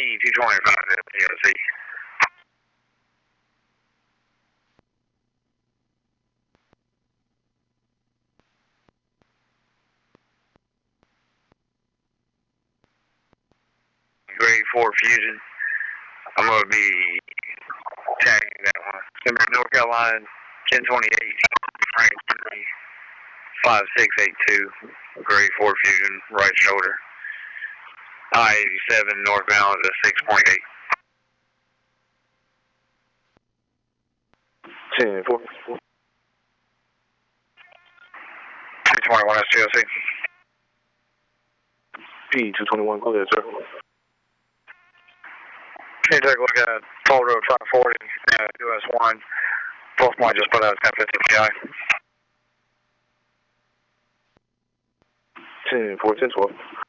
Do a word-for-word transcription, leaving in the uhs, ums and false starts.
P two twenty-five at P O C. Grade four Fusion. I'm going to be tagging that one. Number North Carolina, ten twenty-eight, Frank three, five six eight two, grade four Fusion, right shoulder. I eighty-seven northbound at six point eight. ten four. two twenty-one S T O C. P two twenty-one, go ahead, sir. Can you take a look at Toll Road five forty, uh, U S one. Both might just put out ten fifty P I. ten four, ten twelve.